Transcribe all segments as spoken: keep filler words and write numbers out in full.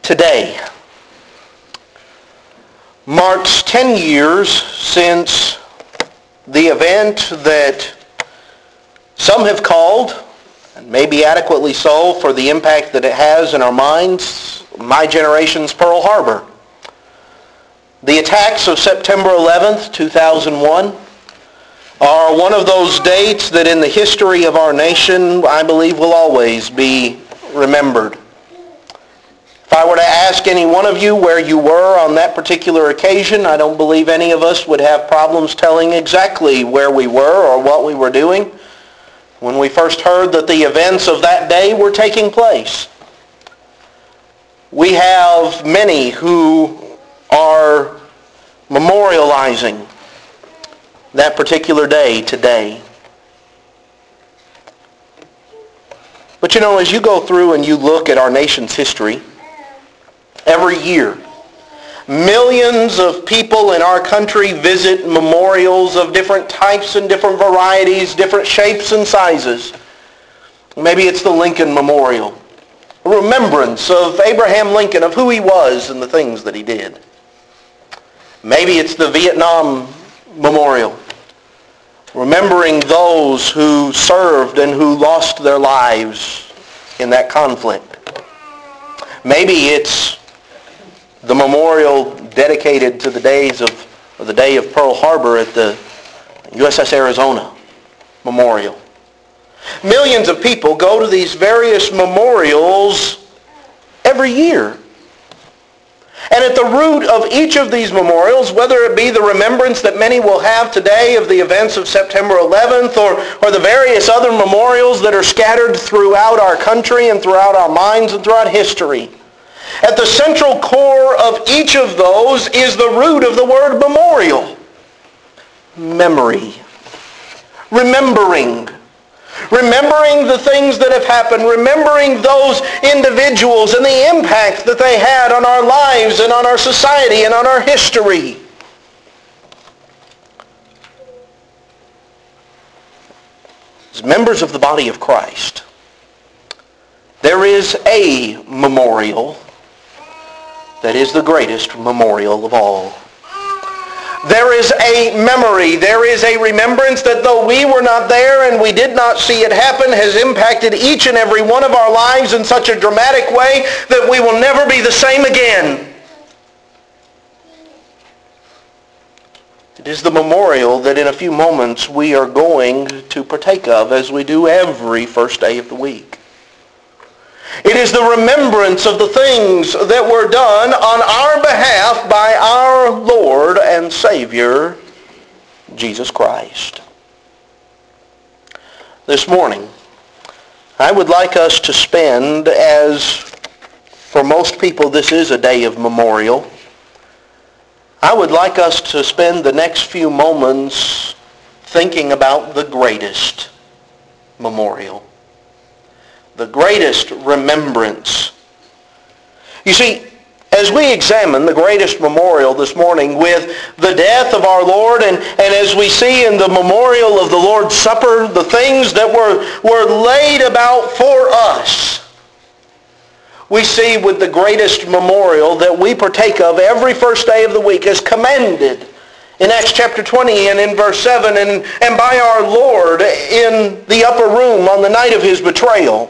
Today marks ten years since the event that some have called, and maybe adequately so for the impact that it has in our minds, my generation's Pearl Harbor. The attacks of September eleventh, two thousand one are one of those dates that in the history of our nation, I believe, will always be remembered. If I were to ask any one of you where you were on that particular occasion, I don't believe any of us would have problems telling exactly where we were or what we were doing when we first heard that the events of that day were taking place. We have many who are memorializing that particular day today. But you know, as you go through and you look at our nation's history, every year, millions of people in our country visit memorials of different types and different varieties, different shapes and sizes. Maybe it's the Lincoln Memorial, a remembrance of Abraham Lincoln, of who he was and the things that he did. Maybe it's the Vietnam Memorial, remembering those who served and who lost their lives in that conflict. Maybe it's the memorial dedicated to the days of, or the day of Pearl Harbor at the U S S Arizona Memorial. Millions of people go to these various memorials every year. And at the root of each of these memorials, whether it be the remembrance that many will have today of the events of September eleventh or, or the various other memorials that are scattered throughout our country and throughout our minds and throughout history, at the central core of each of those is the root of the word memorial. Memory. Remembering. Remembering the things that have happened, remembering those individuals and the impact that they had on our lives and on our society and on our history. As members of the body of Christ, there is a memorial that is the greatest memorial of all. There is a memory, there is a remembrance that though we were not there and we did not see it happen, has impacted each and every one of our lives in such a dramatic way that we will never be the same again. It is the memorial that in a few moments we are going to partake of, as we do every first day of the week. It is the remembrance of the things that were done on our behalf by our Lord and Savior, Jesus Christ. This morning, I would like us to spend, as for most people this is a day of memorial, I would like us to spend the next few moments thinking about the greatest memorial. The greatest remembrance. You see, as we examine the greatest memorial this morning with the death of our Lord, and, and as we see in the memorial of the Lord's Supper, the things that were, were laid about for us, we see with the greatest memorial that we partake of every first day of the week as commended in Acts chapter twenty and in verse seven, and, and by our Lord in the upper room on the night of his betrayal.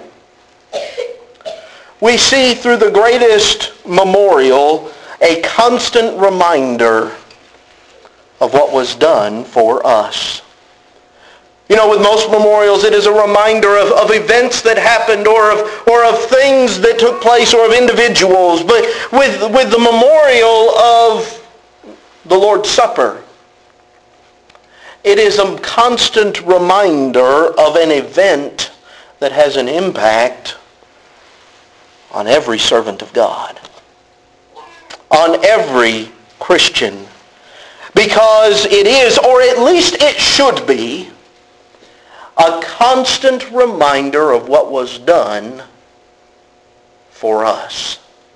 We see through the greatest memorial a constant reminder of what was done for us. You know, with most memorials, it is a reminder of, of events that happened or of, or of things that took place or of individuals. But with, with the memorial of the Lord's Supper, it is a constant reminder of an event that has an impact on every servant of God, on every Christian, because it is, or at least it should be, a constant reminder of what was done for us.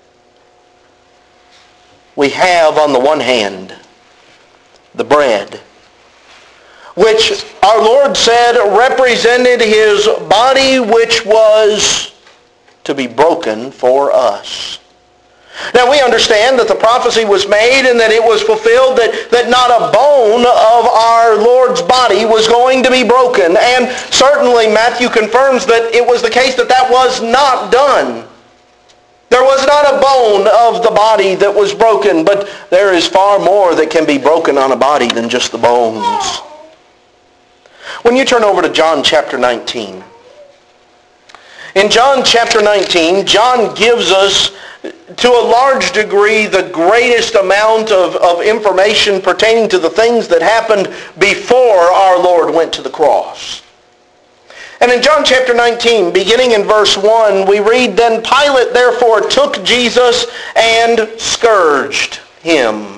We have, on the one hand, the bread, which our Lord said represented his body, which was to be broken for us. Now we understand that the prophecy was made and that it was fulfilled, that, that not a bone of our Lord's body was going to be broken. And certainly Matthew confirms that it was the case that that was not done. There was not a bone of the body that was broken, but there is far more that can be broken on a body than just the bones. When you turn over to John chapter nineteen, in John chapter nineteen, John gives us to a large degree the greatest amount of, of information pertaining to the things that happened before our Lord went to the cross. And in John chapter nineteen, beginning in verse one, we read, "Then Pilate therefore took Jesus and scourged him."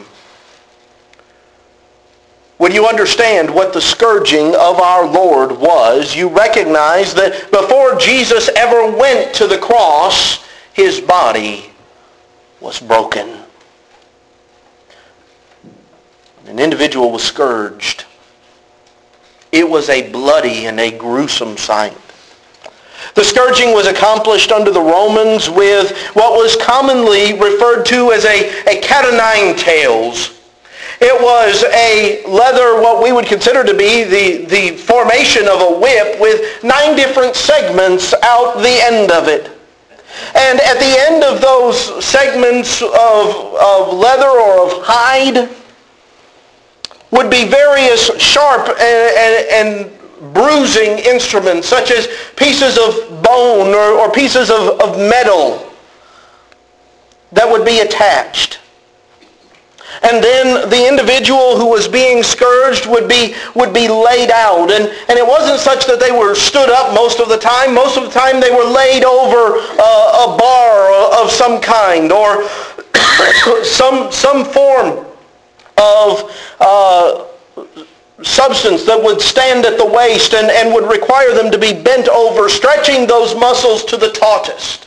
When you understand what the scourging of our Lord was, you recognize that before Jesus ever went to the cross, his body was broken. An individual was scourged. It was a bloody and a gruesome sight. The scourging was accomplished under the Romans with what was commonly referred to as a, a cat o' nine tails. It was a leather, what we would consider to be the, the formation of a whip with nine different segments out the end of it. And at the end of those segments of, of leather or of hide would be various sharp and, and, and bruising instruments, such as pieces of bone or, or pieces of, of metal that would be attached. And then the individual who was being scourged would be would be laid out. And, and it wasn't such that they were stood up most of the time. Most of the time they were laid over uh, a bar of some kind or some, some form of uh, substance that would stand at the waist and, and would require them to be bent over, stretching those muscles to the tautest.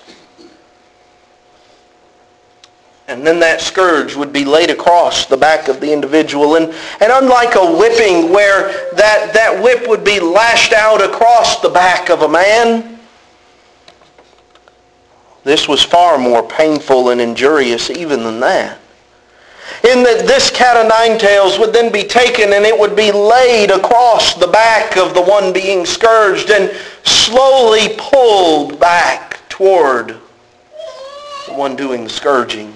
And then that scourge would be laid across the back of the individual. And, and unlike a whipping where that, that whip would be lashed out across the back of a man, this was far more painful and injurious even than that. In that this cat o' nine tails would then be taken and it would be laid across the back of the one being scourged and slowly pulled back toward the one doing the scourging.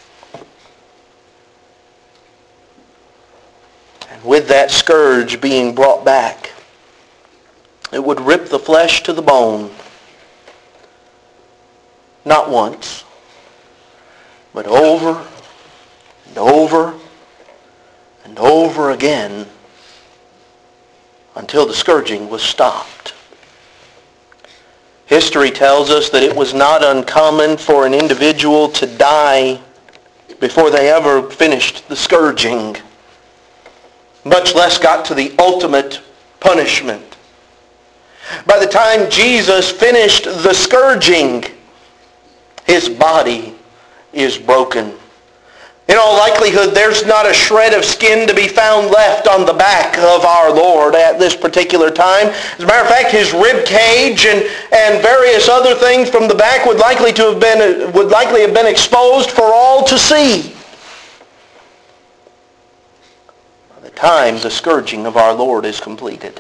With that scourge being brought back, it would rip the flesh to the bone, not once, but over and over and over again until the scourging was stopped. History tells us that it was not uncommon for an individual to die before they ever finished the scourging, much less got to the ultimate punishment. By the time Jesus finished the scourging, his body is broken. In all likelihood, there's not a shred of skin to be found left on the back of our Lord at this particular time. As a matter of fact, his rib cage and, and various other things from the back would likely to have been would likely have been exposed for all to see. Time the scourging of our Lord is completed.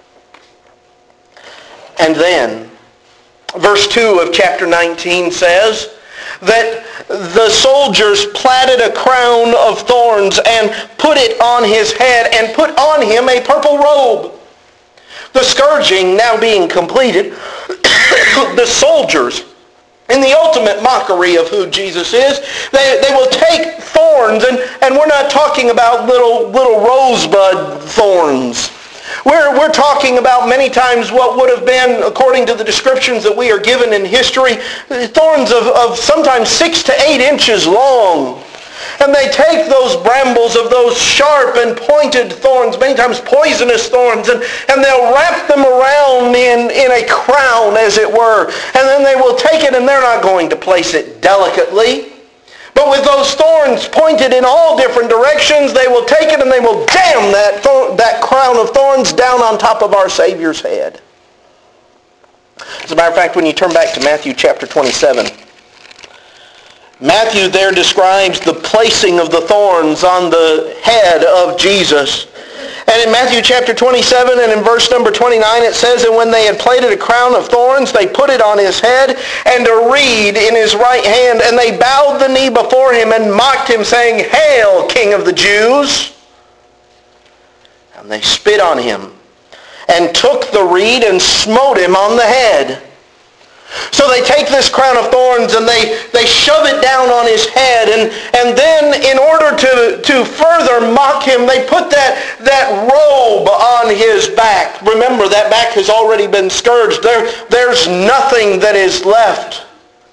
And then verse two of chapter nineteen says that the soldiers platted a crown of thorns and put it on his head and put on him a purple robe. The scourging now being completed, the soldiers, in the ultimate mockery of who Jesus is, they, they will take thorns, and, and we're not talking about little, little rosebud thorns. We're, we're talking about many times what would have been, according to the descriptions that we are given in history, thorns of, of sometimes six to eight inches long. And they take those brambles of those sharp and pointed thorns, many times poisonous thorns, and, and they'll wrap them around in, in a crown, as it were. And then they will take it, and they're not going to place it delicately. But with those thorns pointed in all different directions, they will take it and they will jam that, thorn, that crown of thorns down on top of our Savior's head. As a matter of fact, when you turn back to Matthew chapter twenty-seven, Matthew there describes the placing of the thorns on the head of Jesus. And in Matthew chapter twenty-seven and in verse number twenty-nine it says, "And when they had plaited a crown of thorns, they put it on his head and a reed in his right hand. And they bowed the knee before him and mocked him, saying, 'Hail, King of the Jews!' And they spit on him and took the reed and smote him on the head." So they take this crown of thorns and they, they shove it down on his head. And, and then in order to, to further mock him, they put that, that robe on his back. Remember, that back has already been scourged. There, there's nothing that is left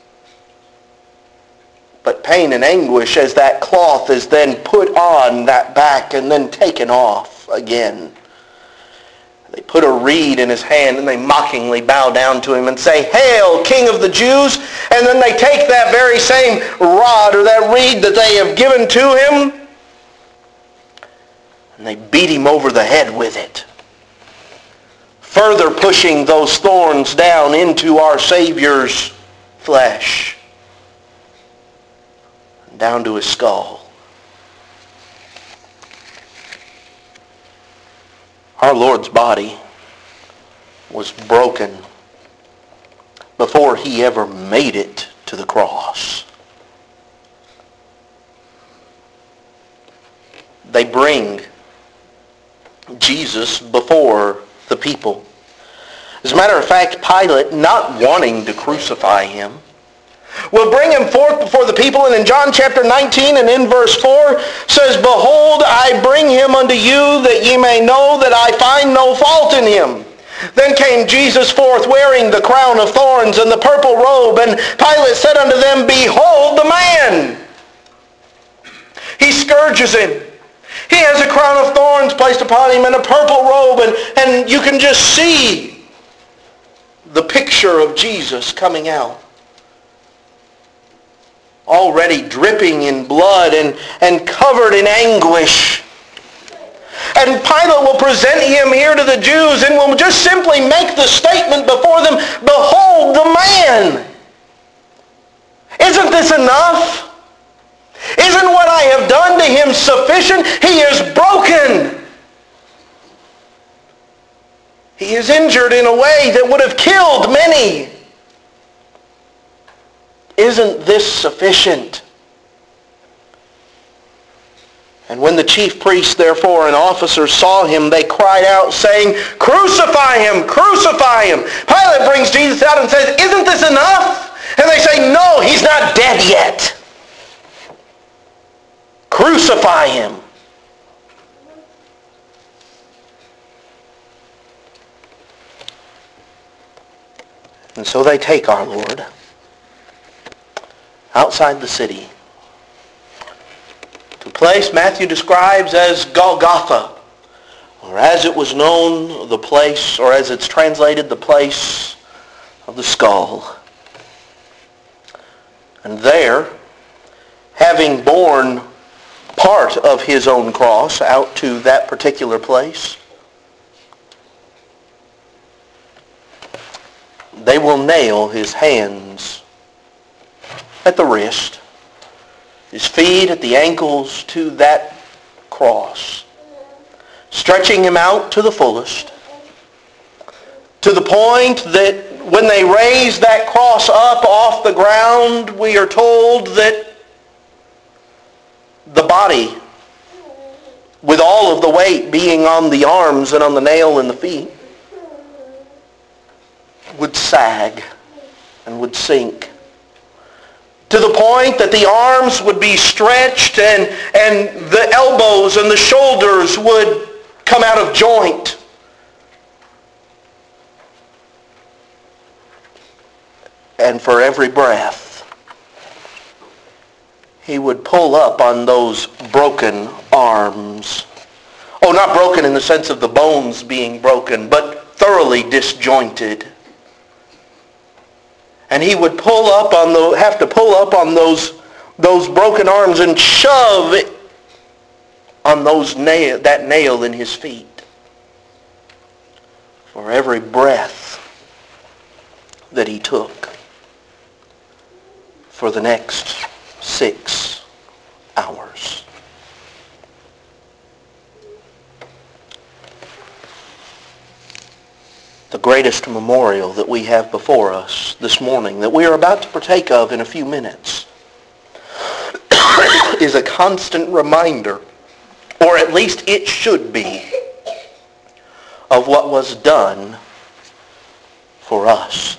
but pain and anguish as that cloth is then put on that back and then taken off again. They put a reed in his hand and they mockingly bow down to him and say, "Hail, King of the Jews!" And then they take that very same rod or that reed that they have given to him and they beat him over the head with it, further pushing those thorns down into our Savior's flesh, down to his skull. Our Lord's body was broken before he ever made it to the cross. They bring Jesus before the people. As a matter of fact, Pilate, not wanting to crucify him, will bring him forth before the people, and in John chapter nineteen and in verse four says, "Behold, I bring him unto you, that ye may know that I find no fault in him. Then came Jesus forth, wearing the crown of thorns and the purple robe, and Pilate said unto them, Behold the man!" He scourges him. He has a crown of thorns placed upon him and a purple robe, and, and you can just see the picture of Jesus coming out, already dripping in blood and, and covered in anguish. And Pilate will present him here to the Jews and will just simply make the statement before them, "Behold the man." Isn't this enough? Isn't what I have done to him sufficient? He is broken. He is injured in a way that would have killed many. Isn't this sufficient? And when the chief priests, therefore, and officers saw him, they cried out, saying, "Crucify him! Crucify him!" Pilate brings Jesus out and says, "Isn't this enough?" And they say, "No, he's not dead yet. Crucify him." And so they take our Lord outside the city to a place Matthew describes as Golgotha, or as it was known, the place, or as it's translated, the place of the skull. And there, having borne part of his own cross out to that particular place, they will nail his hands at the wrist, his feet at the ankles to that cross, stretching him out to the fullest, to the point that when they raise that cross up off the ground, we are told that the body, with all of the weight being on the arms and on the nail in the feet, would sag and would sink, to the point that the arms would be stretched and, and the elbows and the shoulders would come out of joint. And for every breath, he would pull up on those broken arms. Oh, not broken in the sense of the bones being broken, but thoroughly disjointed. And he would pull up on the, have to pull up on those, those broken arms and shove it on those nail, that nail in his feet. For every breath that he took for the next six hours. The greatest memorial that we have before us this morning, that we are about to partake of in a few minutes, is a constant reminder, or at least it should be, of what was done for us.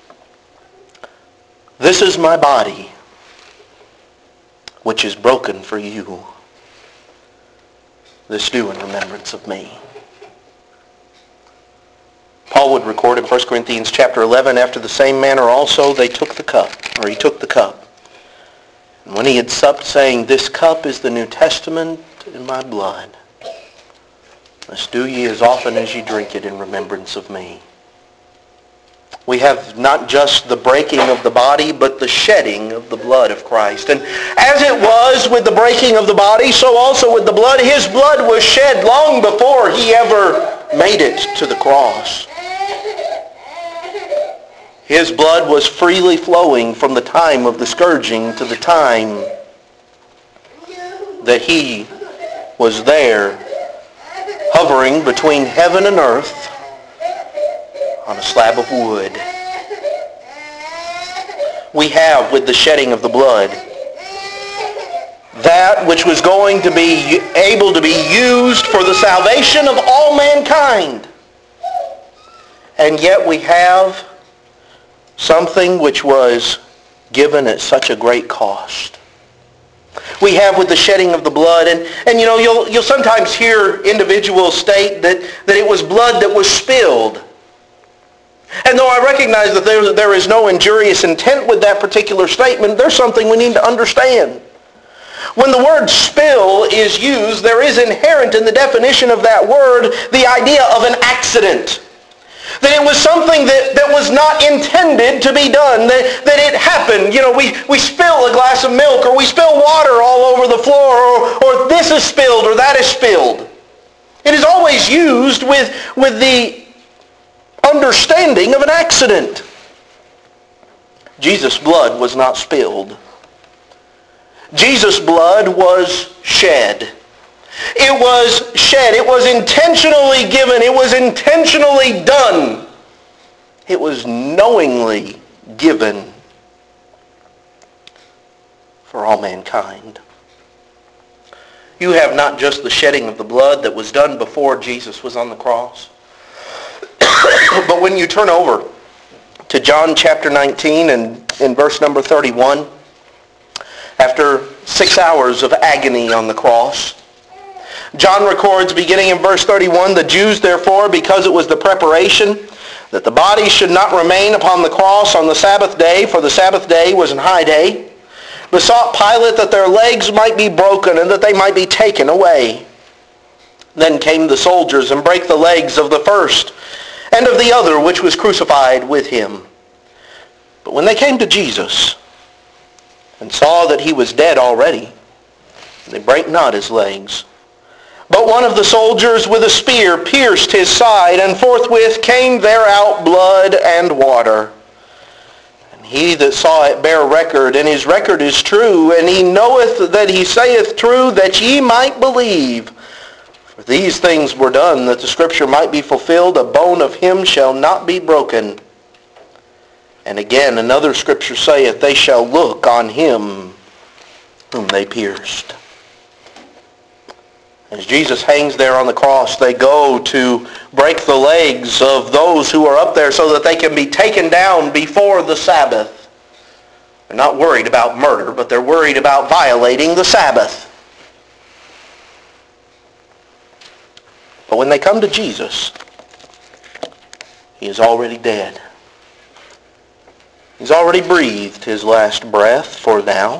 This is my body, which is broken for you. This do in remembrance of me. Paul would record in First Corinthians chapter eleven, after the same manner also they took the cup, or he took the cup. And when he had supped, saying, This cup is the New Testament in my blood. This do ye as often as ye drink it in remembrance of me. We have not just the breaking of the body, but the shedding of the blood of Christ. And as it was with the breaking of the body, so also with the blood. His blood was shed long before he ever made it to the cross. His blood was freely flowing from the time of the scourging to the time that he was there, hovering between heaven and earth on a slab of wood. We have, with the shedding of the blood, that which was going to be able to be used for the salvation of all mankind. And yet we have something which was given at such a great cost. We have with the shedding of the blood, and, and you know, you'll, you'll sometimes hear individuals state that, that it was blood that was spilled. And though I recognize that there, there is no injurious intent with that particular statement, there's something we need to understand. When the word spill is used, there is inherent in the definition of that word the idea of an accident. That it was something that, that was not intended to be done, that, that it happened. You know, we, we spill a glass of milk, or we spill water all over the floor, or, or this is spilled, or that is spilled. It is always used with, with the understanding of an accident. Jesus' blood was not spilled. Jesus' blood was shed. It was shed. It was intentionally given. It was intentionally done. It was knowingly given for all mankind. You have not just the shedding of the blood that was done before Jesus was on the cross, but when you turn over to John chapter nineteen and in verse number thirty-one, after six hours of agony on the cross, John records, beginning in verse thirty-one, the Jews therefore, because it was the preparation that the body should not remain upon the cross on the Sabbath day, for the Sabbath day was an high day, besought Pilate that their legs might be broken and that they might be taken away. Then came the soldiers and brake the legs of the first and of the other which was crucified with him. But when they came to Jesus and saw that he was dead already, they brake not his legs. But one of the soldiers with a spear pierced his side, and forthwith came there out blood and water. And he that saw it bare record, and his record is true, and he knoweth that he saith true, that ye might believe. For these things were done, that the scripture might be fulfilled, a bone of him shall not be broken. And again another scripture saith, they shall look on him whom they pierced. As Jesus hangs there on the cross, they go to break the legs of those who are up there so that they can be taken down before the Sabbath. They're not worried about murder, but they're worried about violating the Sabbath. But when they come to Jesus, he is already dead. He's already breathed his last breath for now.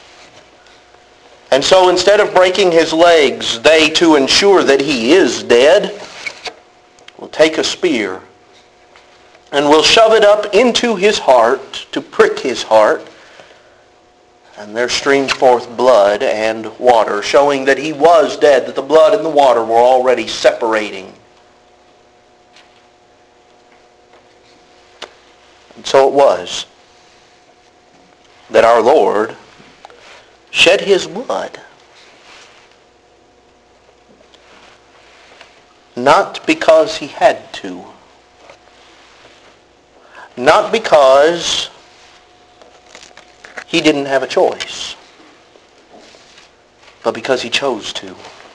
And so instead of breaking his legs, they, to ensure that he is dead, will take a spear and will shove it up into his heart to prick his heart. And there streamed forth blood and water, showing that he was dead, that the blood and the water were already separating. And so it was that our Lord shed his blood. Not because he had to. Not because he didn't have a choice, but because he chose to.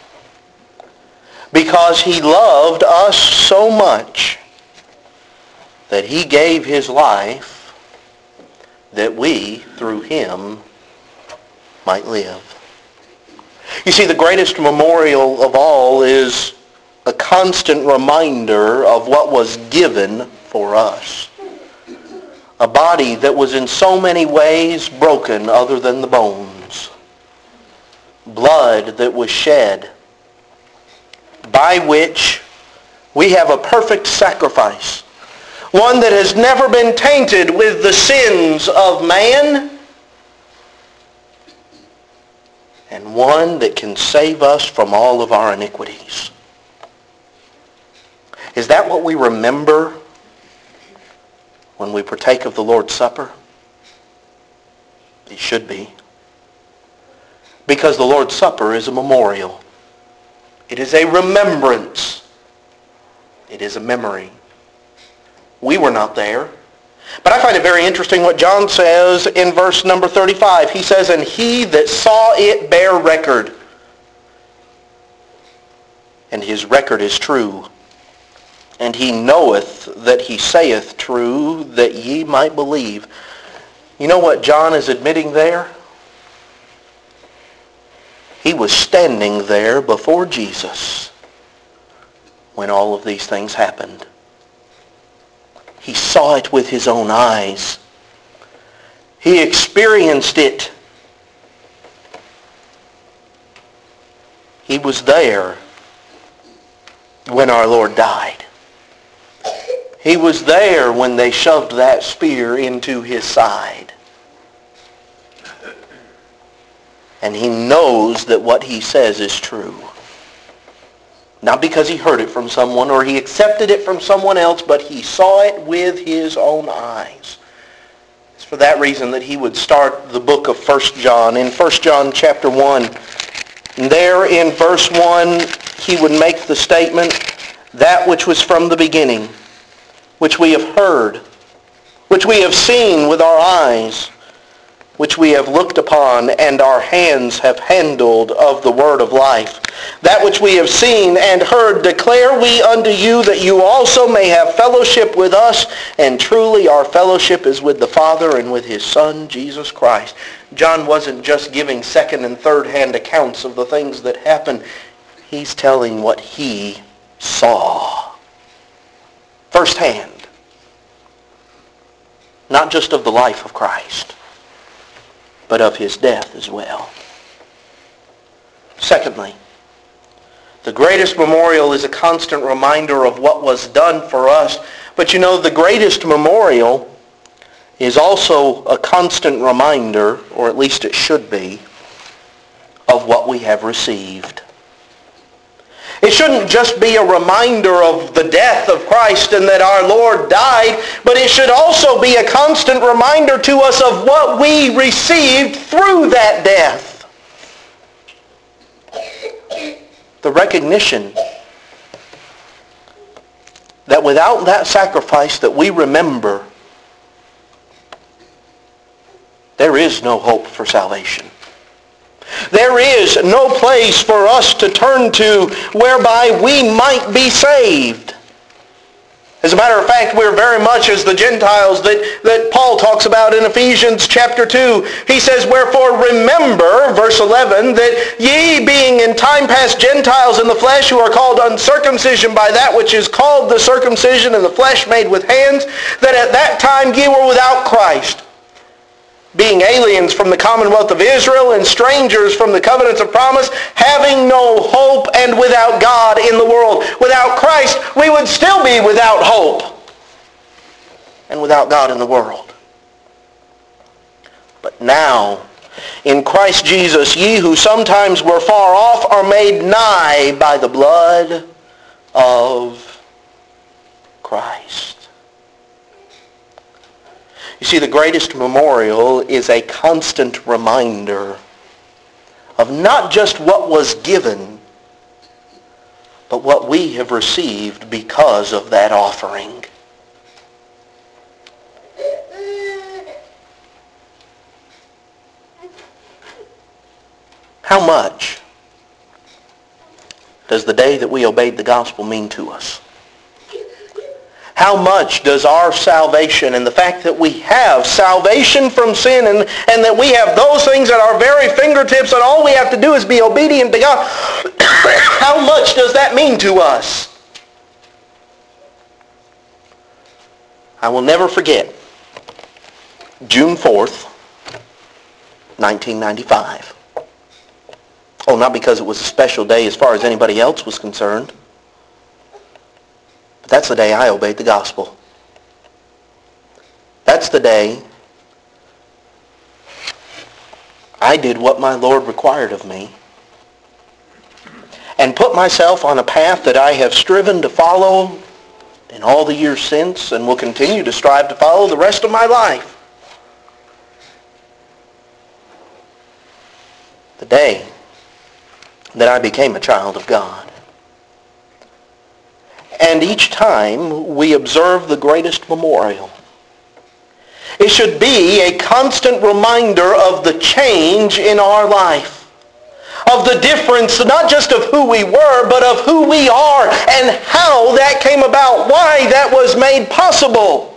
Because he loved us so much that he gave his life that we, through him, might live. You see, the greatest memorial of all is a constant reminder of what was given for us. A body that was in so many ways broken other than the bones. Blood that was shed, by which we have a perfect sacrifice. One that has never been tainted with the sins of man. And one that can save us from all of our iniquities. Is that what we remember when we partake of the Lord's Supper? It should be. Because the Lord's Supper is a memorial. It is a remembrance. It is a memory. We were not there. But I find it very interesting what John says in verse number thirty-five. He says, "And he that saw it bare record, and his record is true. And he knoweth that he saith true, that ye might believe." You know what John is admitting there? He was standing there before Jesus when all of these things happened. He saw it with his own eyes. He experienced it. He was there when our Lord died. He was there when they shoved that spear into his side. And he knows that what he says is true. Not because he heard it from someone or he accepted it from someone else, but he saw it with his own eyes. It's for that reason that he would start the book of First John. In First John chapter one, and there in verse one, he would make the statement, "That which was from the beginning, which we have heard, which we have seen with our eyes, which we have looked upon, and our hands have handled of the word of life. That which we have seen and heard declare we unto you, that you also may have fellowship with us, and truly our fellowship is with the Father and with his Son, Jesus Christ." John wasn't just giving second and third hand accounts of the things that happened. He's telling what he saw firsthand. Not just of the life of Christ, but of his death as well. Secondly, the greatest memorial is a constant reminder of what was done for us. But you know, the greatest memorial is also a constant reminder, or at least it should be, of what we have received. It shouldn't just be a reminder of the death of Christ and that our Lord died, but it should also be a constant reminder to us of what we received through that death. The recognition that without that sacrifice that we remember, there is no hope for salvation. There is no place for us to turn to whereby we might be saved. As a matter of fact, we're very much as the Gentiles that, that Paul talks about in Ephesians chapter two. He says, "Wherefore remember," verse eleven, "that ye being in time past Gentiles in the flesh, who are called uncircumcision by that which is called the circumcision in the flesh made with hands, that at that time ye were without Christ, being aliens from the commonwealth of Israel and strangers from the covenants of promise, having no hope and without God in the world." Without Christ, we would still be without hope and without God in the world. But now, in Christ Jesus, ye who sometimes were far off are made nigh by the blood of Christ. You see, the greatest memorial is a constant reminder of not just what was given, but what we have received because of that offering. How much does the day that we obeyed the gospel mean to us? How much does our salvation and the fact that we have salvation from sin and, and that we have those things at our very fingertips and all we have to do is be obedient to God, how much does that mean to us? I will never forget June fourth, nineteen ninety-five. Oh, not because it was a special day as far as anybody else was concerned. But that's the day I obeyed the gospel. That's the day I did what my Lord required of me and put myself on a path that I have striven to follow in all the years since and will continue to strive to follow the rest of my life. The day that I became a child of God. And each time we observe the greatest memorial, it should be a constant reminder of the change in our life, of the difference not just of who we were, but of who we are and how that came about, why that was made possible.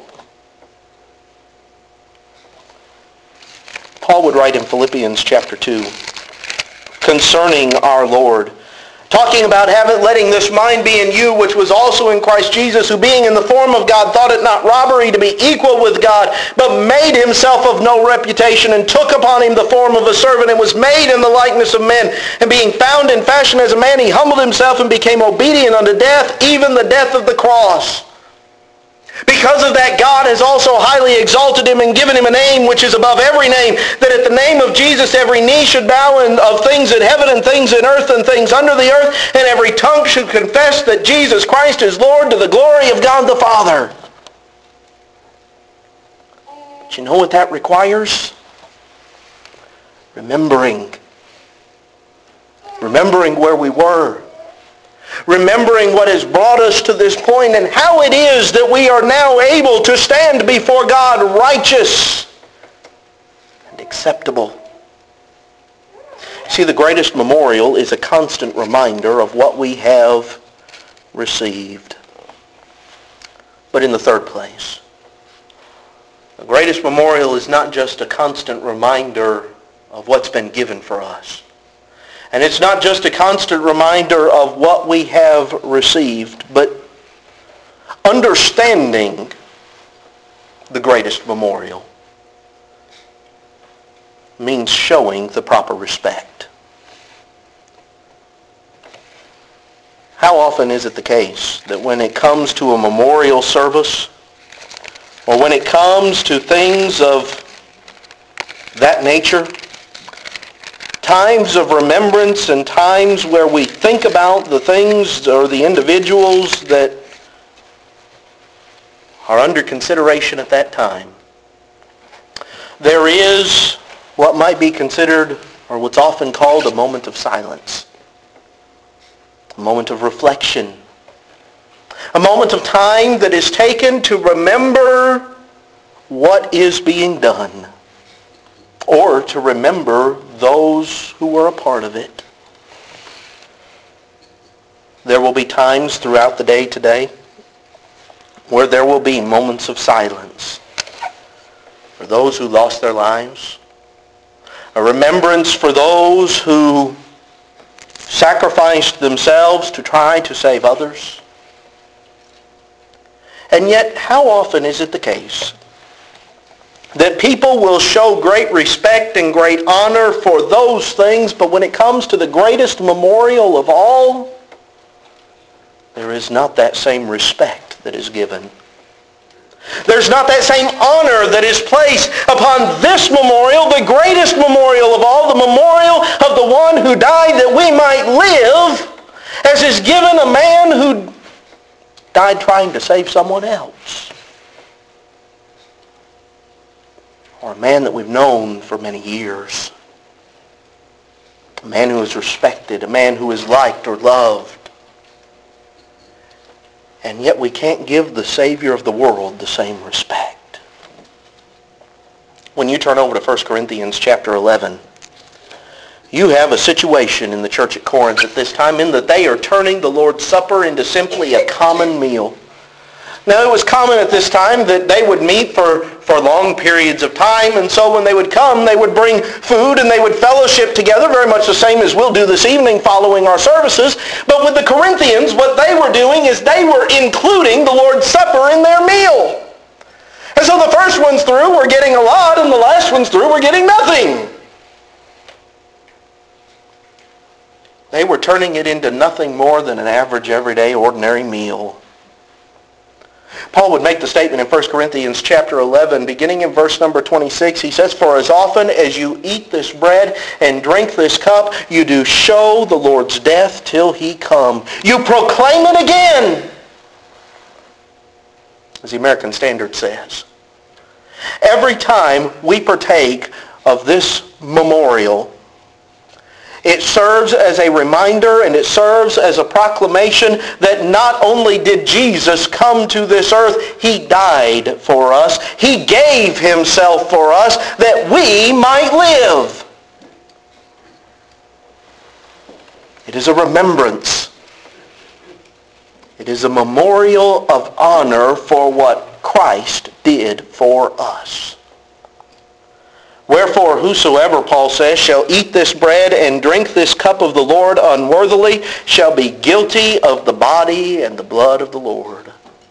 Paul would write in Philippians chapter two concerning our Lord, talking about having, letting this mind be in you, which was also in Christ Jesus, who being in the form of God thought it not robbery to be equal with God, but made himself of no reputation, and took upon him the form of a servant, and was made in the likeness of men. And being found in fashion as a man, he humbled himself and became obedient unto death, even the death of the cross. Because of that, God has also highly exalted him and given him a name which is above every name, that at the name of Jesus every knee should bow, and of things in heaven and things in earth and things under the earth, and every tongue should confess that Jesus Christ is Lord, to the glory of God the Father. But you know what that requires? Remembering. Remembering where we were. Remembering what has brought us to this point and how it is that we are now able to stand before God righteous and acceptable. See, the greatest memorial is a constant reminder of what we have received. But in the third place, the greatest memorial is not just a constant reminder of what's been given for us. And it's not just a constant reminder of what we have received, but understanding the greatest memorial means showing the proper respect. How often is it the case that when it comes to a memorial service, or when it comes to things of that nature, times of remembrance and times where we think about the things or the individuals that are under consideration at that time, there is what might be considered, or what's often called, a moment of silence, a moment of reflection, a moment of time that is taken to remember what is being done, or to remember those who were a part of it. There will be times throughout the day today where there will be moments of silence for those who lost their lives, a remembrance for those who sacrificed themselves to try to save others. And yet, how often is it the case that people will show great respect and great honor for those things, but when it comes to the greatest memorial of all, there is not that same respect that is given. There's not that same honor that is placed upon this memorial, the greatest memorial of all, the memorial of the one who died that we might live, as is given a man who died trying to save someone else. Or a man that we've known for many years. a man who is respected, a man who is liked or loved. And yet we can't give the Savior of the world the same respect. When you turn over to First Corinthians chapter eleven, you have a situation in the church at Corinth at this time in that they are turning the Lord's Supper into simply a common meal. Now, it was common at this time that they would meet for, for long periods of time, and so when they would come, they would bring food and they would fellowship together, very much the same as we'll do this evening following our services. But with the Corinthians, what they were doing is they were including the Lord's Supper in their meal. And so the first ones through were getting a lot, and the last ones through were getting nothing. They were turning it into nothing more than an average, everyday, ordinary meal. Paul would make the statement in First Corinthians chapter eleven, beginning in verse number twenty-six. He says, "For as often as you eat this bread and drink this cup, you do show the Lord's death till he come. You proclaim it again," as the American Standard says. Every time we partake of this memorial, it serves as a reminder and it serves as a proclamation that not only did Jesus come to this earth, he died for us. He gave himself for us that we might live. It is a remembrance. It is a memorial of honor for what Christ did for us. "Wherefore whosoever," Paul says, "shall eat this bread and drink this cup of the Lord unworthily shall be guilty of the body and the blood of the Lord."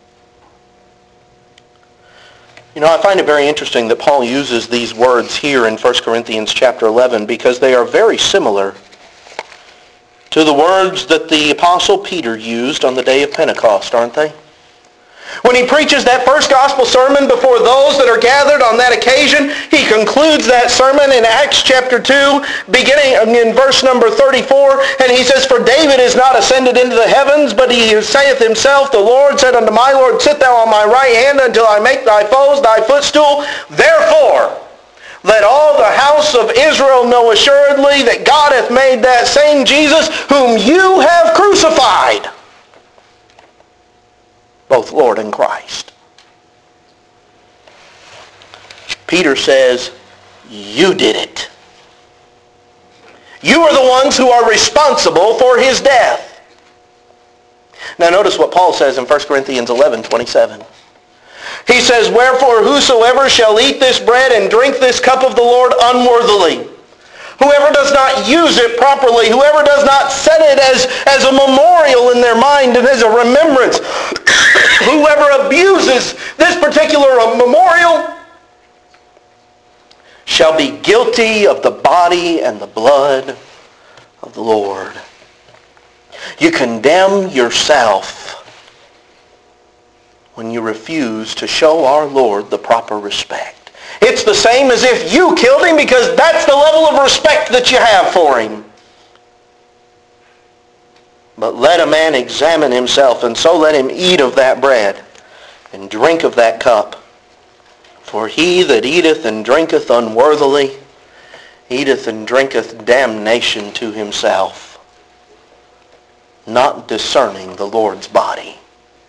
You know, I find it very interesting that Paul uses these words here in First Corinthians chapter eleven because they are very similar to the words that the Apostle Peter used on the day of Pentecost, aren't they? When he preaches that first gospel sermon before those that are gathered on that occasion, he concludes that sermon in Acts chapter two, beginning in verse number thirty-four, and he says, "For David is not ascended into the heavens, but he saith himself, the Lord said unto my Lord, Sit thou on my right hand until I make thy foes thy footstool. Therefore, let all the house of Israel know assuredly that God hath made that same Jesus whom you have crucified, both Lord and Christ." Peter says, you did it. You are the ones who are responsible for his death. Now notice what Paul says in First Corinthians eleven twenty-seven. He says, "Wherefore whosoever shall eat this bread and drink this cup of the Lord unworthily," whoever does not use it properly, whoever does not set it as, as a memorial in their mind and as a remembrance, whoever abuses this particular memorial shall be guilty of the body and the blood of the Lord. You condemn yourself when you refuse to show our Lord the proper respect. It's the same as if you killed him because that's the level of respect that you have for him. But let a man examine himself, and so let him eat of that bread and drink of that cup. For he that eateth and drinketh unworthily eateth and drinketh damnation to himself, not discerning the Lord's body.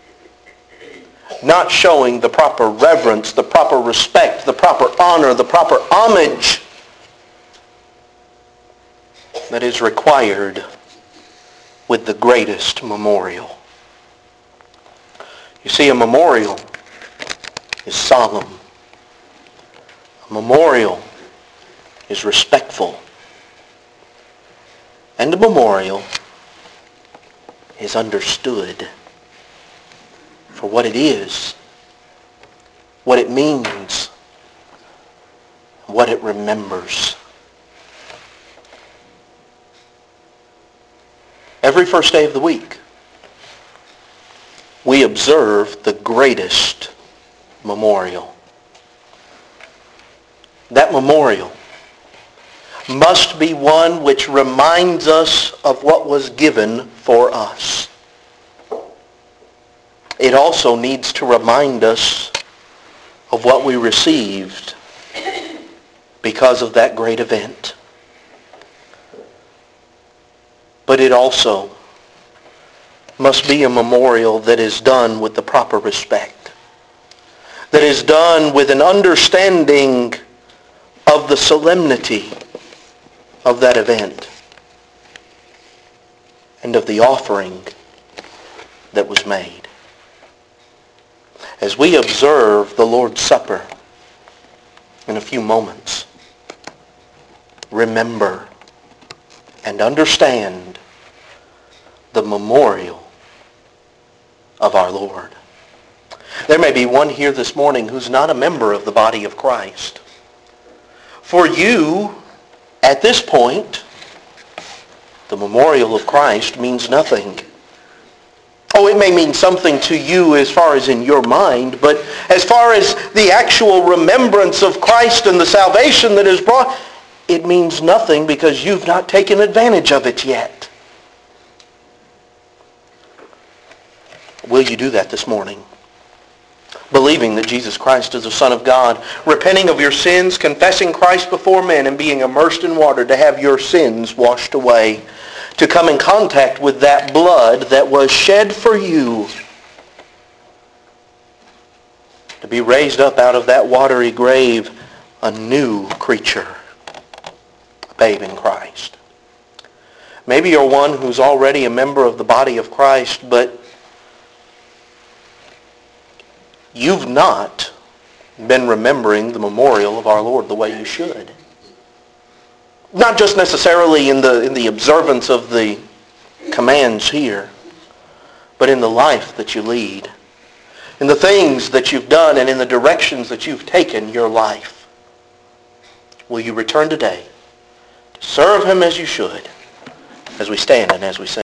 Not showing the proper reverence, the proper respect, the proper honor, the proper homage that is required with the greatest memorial. You see, a memorial is solemn. A memorial is respectful. And a memorial is understood for what it is, what it means, what it remembers. Every first day of the week, we observe the greatest memorial. That memorial must be one which reminds us of what was given for us. It also needs to remind us of what we received because of that great event. But it also must be a memorial that is done with the proper respect, that is done with an understanding of the solemnity of that event and of the offering that was made. As we observe the Lord's Supper in a few moments, remember and understand the memorial of our Lord. There may be one here this morning who's not a member of the body of Christ. For you, at this point, the memorial of Christ means nothing. Oh, it may mean something to you as far as in your mind, but as far as the actual remembrance of Christ and the salvation that is brought, it means nothing because you've not taken advantage of it yet. Will you do that this morning? Believing that Jesus Christ is the Son of God, repenting of your sins, confessing Christ before men, and being immersed in water to have your sins washed away, to come in contact with that blood that was shed for you, to be raised up out of that watery grave a new creature, a babe in Christ. Maybe you're one who's already a member of the body of Christ, but you've not been remembering the memorial of our Lord the way you should. Not just necessarily in the, in the observance of the commands here, but in the life that you lead, in the things that you've done, and in the directions that you've taken your life. Will you return today to serve Him as you should, as we stand and as we sing?